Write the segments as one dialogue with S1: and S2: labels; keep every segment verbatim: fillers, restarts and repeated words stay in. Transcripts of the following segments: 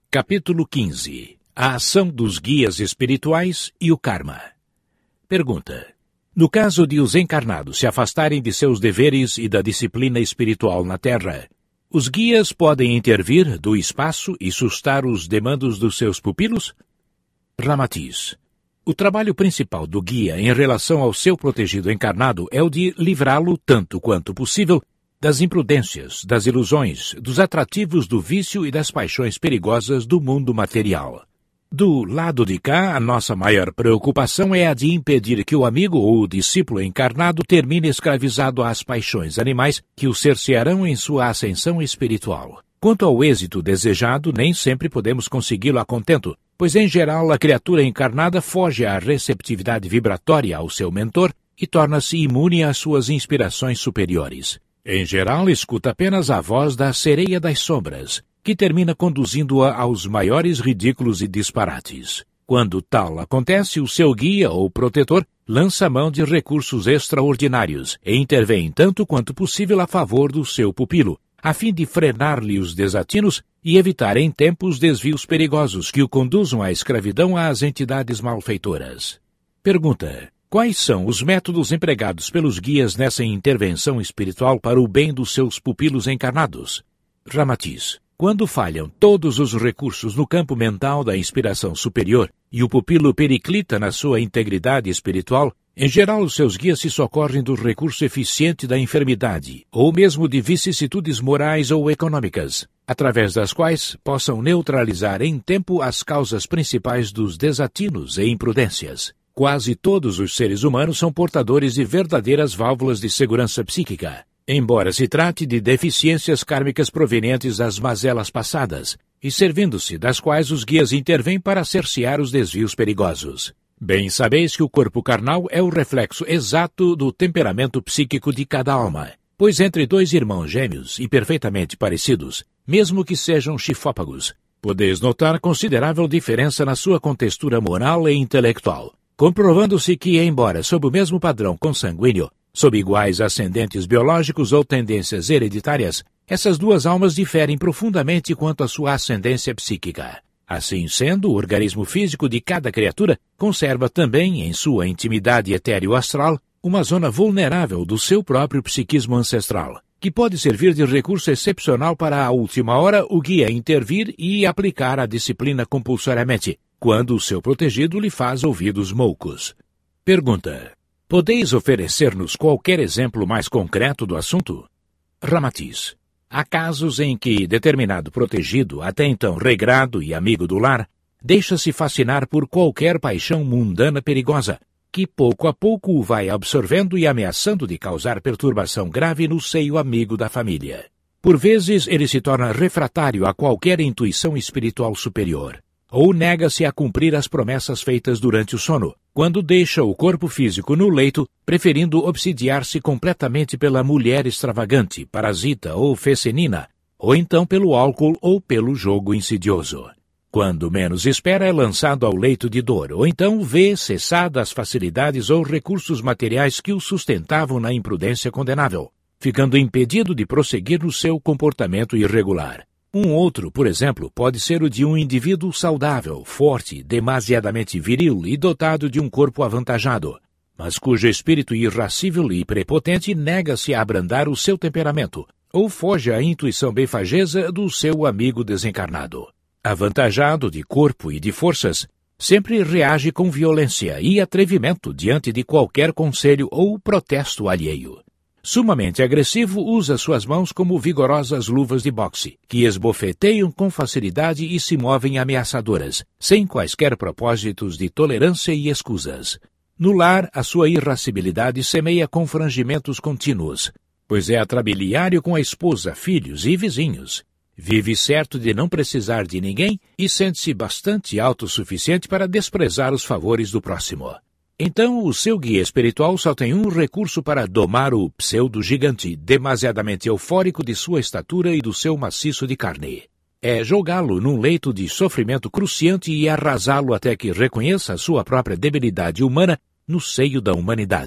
S1: Capítulo quinze. A ação dos guias espirituais e o karma. Pergunta. No caso de os encarnados se afastarem de seus deveres e da disciplina espiritual na Terra, os guias podem intervir do espaço e sustar os demandos dos seus pupilos? Ramatiz. O trabalho principal do guia em relação ao seu protegido encarnado é o de livrá-lo, tanto quanto possível, das imprudências, das ilusões, dos atrativos do vício e das paixões perigosas do mundo material. Do lado de cá, a nossa maior preocupação é a de impedir que o amigo ou o discípulo encarnado termine escravizado às paixões animais que o cercearão em sua ascensão espiritual. Quanto ao êxito desejado, nem sempre podemos consegui-lo a contento, pois em geral a criatura encarnada foge à receptividade vibratória ao seu mentor e torna-se imune às suas inspirações superiores. Em geral, escuta apenas a voz da sereia das sombras, que termina conduzindo-a aos maiores ridículos e disparates. Quando tal acontece, o seu guia ou protetor lança mão de recursos extraordinários e intervém tanto quanto possível a favor do seu pupilo, a fim de frenar-lhe os desatinos e evitar em tempo os desvios perigosos que o conduzam à escravidão às entidades malfeitoras. Pergunta. Quais são os métodos empregados pelos guias nessa intervenção espiritual para o bem dos seus pupilos encarnados? Ramatiz. Quando falham todos os recursos no campo mental da inspiração superior e o pupilo periclita na sua integridade espiritual, em geral os seus guias se socorrem do recurso eficiente da enfermidade, ou mesmo de vicissitudes morais ou econômicas, através das quais possam neutralizar em tempo as causas principais dos desatinos e imprudências. Quase todos os seres humanos são portadores de verdadeiras válvulas de segurança psíquica, embora se trate de deficiências kármicas provenientes das mazelas passadas, e servindo-se das quais os guias intervêm para cercear os desvios perigosos. Bem sabeis que o corpo carnal é o reflexo exato do temperamento psíquico de cada alma, pois entre dois irmãos gêmeos e perfeitamente parecidos, mesmo que sejam chifópagos, podeis notar considerável diferença na sua contextura moral e intelectual, comprovando-se que, embora sob o mesmo padrão consanguíneo, sob iguais ascendentes biológicos ou tendências hereditárias, essas duas almas diferem profundamente quanto à sua ascendência psíquica. Assim sendo, o organismo físico de cada criatura conserva também, em sua intimidade etéreo-astral, uma zona vulnerável do seu próprio psiquismo ancestral, que pode servir de recurso excepcional para, à última hora, o guia intervir e aplicar a disciplina compulsoriamente, quando o seu protegido lhe faz ouvidos moucos. Pergunta. Podeis oferecer-nos qualquer exemplo mais concreto do assunto? Ramatiz. Há casos em que determinado protegido, até então regrado e amigo do lar, deixa-se fascinar por qualquer paixão mundana perigosa, que pouco a pouco o vai absorvendo e ameaçando de causar perturbação grave no seio amigo da família. Por vezes ele se torna refratário a qualquer intuição espiritual superior, ou nega-se a cumprir as promessas feitas durante o sono, quando deixa o corpo físico no leito, preferindo obsidiar-se completamente pela mulher extravagante, parasita ou fecenina, ou então pelo álcool ou pelo jogo insidioso. Quando menos espera, é lançado ao leito de dor, ou então vê cessadas as facilidades ou recursos materiais que o sustentavam na imprudência condenável, ficando impedido de prosseguir no seu comportamento irregular. Um outro, por exemplo, pode ser o de um indivíduo saudável, forte, demasiadamente viril e dotado de um corpo avantajado, mas cujo espírito irascível e prepotente nega-se a abrandar o seu temperamento, ou foge à intuição benfagesa do seu amigo desencarnado. Avantajado de corpo e de forças, sempre reage com violência e atrevimento diante de qualquer conselho ou protesto alheio. Sumamente agressivo, usa suas mãos como vigorosas luvas de boxe, que esbofeteiam com facilidade e se movem ameaçadoras, sem quaisquer propósitos de tolerância e escusas. No lar, a sua irascibilidade semeia confrangimentos contínuos, pois é atrabiliário com a esposa, filhos e vizinhos. Vive certo de não precisar de ninguém e sente-se bastante autossuficiente para desprezar os favores do próximo. Então, o seu guia espiritual só tem um recurso para domar o pseudo-gigante demasiadamente eufórico de sua estatura e do seu maciço de carne. É jogá-lo num leito de sofrimento cruciante e arrasá-lo até que reconheça a sua própria debilidade humana no seio da humanidade.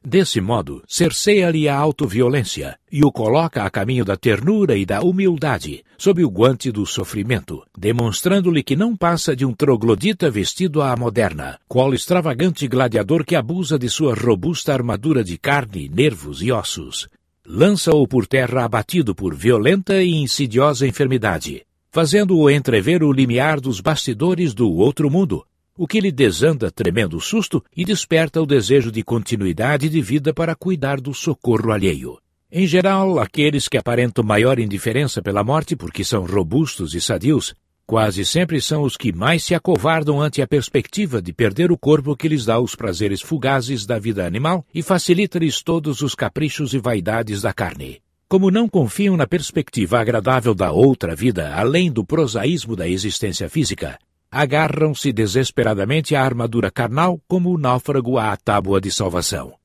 S1: Desse modo, cerceia-lhe a autoviolência e o coloca a caminho da ternura e da humildade, sob o guante do sofrimento, demonstrando-lhe que não passa de um troglodita vestido à moderna, qual extravagante gladiador que abusa de sua robusta armadura de carne, nervos e ossos. Lança-o por terra abatido por violenta e insidiosa enfermidade, fazendo-o entrever o limiar dos bastidores do outro mundo, o que lhe desanda tremendo susto e desperta o desejo de continuidade de vida para cuidar do socorro alheio. Em geral, aqueles que aparentam maior indiferença pela morte porque são robustos e sadios, quase sempre são os que mais se acovardam ante a perspectiva de perder o corpo que lhes dá os prazeres fugazes da vida animal e facilita-lhes todos os caprichos e vaidades da carne. Como não confiam na perspectiva agradável da outra vida, além do prosaísmo da existência física, agarram-se desesperadamente à armadura carnal como o náufrago à tábua de salvação.